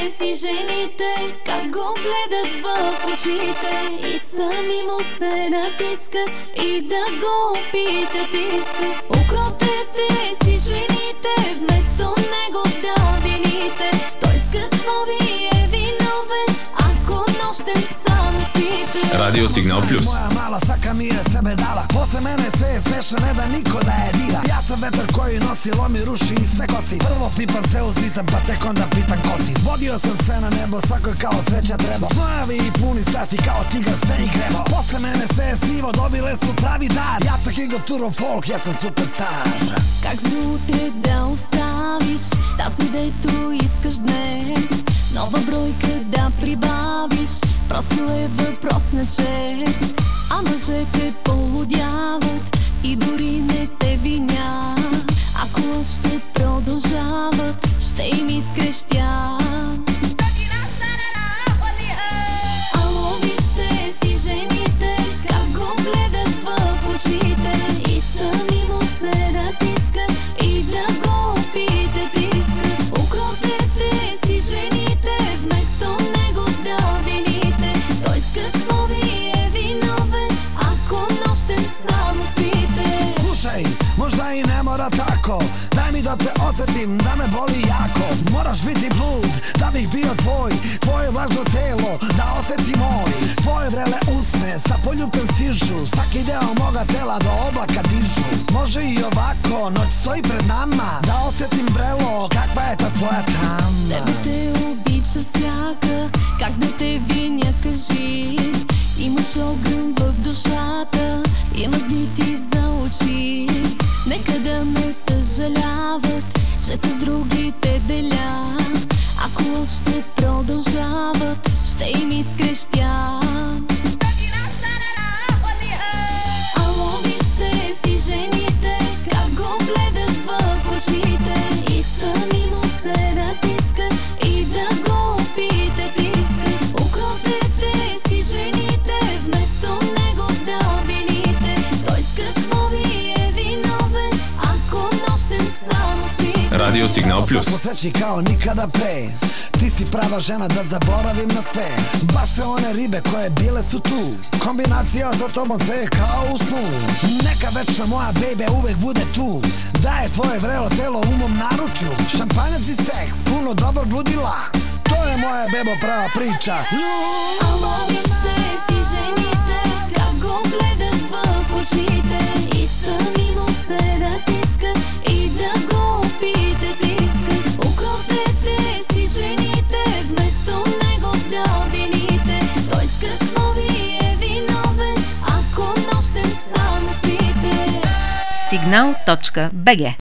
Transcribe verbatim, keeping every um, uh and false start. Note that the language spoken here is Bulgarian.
си жените, как го гледат в очите и сами му се натискат и да го опитат искат. Укротете си жените, вместо него да вините. Той с какво ви е виновен, ако нощем само спите? Радио Сигнал Плюс. Моя мала сака ми е себе дала, после мене се е смешно, не да нико да е дира. Јас сам ветер кој носи, ломи, руши и се коси. Прво пипам се узлитам, па тек онда питам коси. Водио sam sve na nebo, svakoj kao sreća treba. Znojevi i puni strasti kao tigar, sve i grebo. Posle mene sve je sivo, dobile su pravi dar. Ja sam king of Turo folk, ja sam superstar. Как за утре да оставиш тази, дето искаш днес? Нова бройка да прибавиш, просто е въпрос на чест. А мъжете полудяват и дори не те виня. Ако още продължават, ще им изкрещя. Ало, вижте си жените, как го гледат в очите и сами му се натискат и да го опитат искат. Укротете си жените, вместо него да вините. Той с какво ви е виновен, ако нощем само спите? Slušaj, možda i ne mora tako. Daj mi da te osjetim, da me boli jako. Moraš biti blud, da bih bio tvoj. Tvoje vlažno telo, da osjeti moj. Tvoje vrele usne, sa poljupem stižu. Svaki deo moga tela do oblaka dižu. Može i ovako, noć stoji pred nama. Da osjetim vrelo, kakva je ta tvoja tama. Тебе те обича всяка, как да те виня, кажи. Имаш огън в душата, има дни ти за очи. Нека да ме съжаляват, че с другите деля. Ако още продължават, ще им изкрещя. Ало, вижте си жените, как го гледат в очите и сами му се натискат и да го опитат искат. Укротете си жените, вместо него да вините. Той с какво ви е vinoven, ako noštem samo spite? Radio Signal Plus. Posreći kao nikada pre. Ti si prava žena da zaboravim na sve. Baš sve one ribe koje bile su tu. Kombinacija za tobom sve je kao u snu. Neka večna moja baby uvek bude tu. Da je tvoje vrelo telo u mom naručju. Šampanjac i seks, puno dobrog ludila. To je moja bebo prava priča. Ало, вижте си жените, как го гледат в очите и сами му се натискат и да го опитат искат. Укротете си жените, вместо него да вините. Той с какво ви е виновен, ако нощем само спите? Сигнал точка бг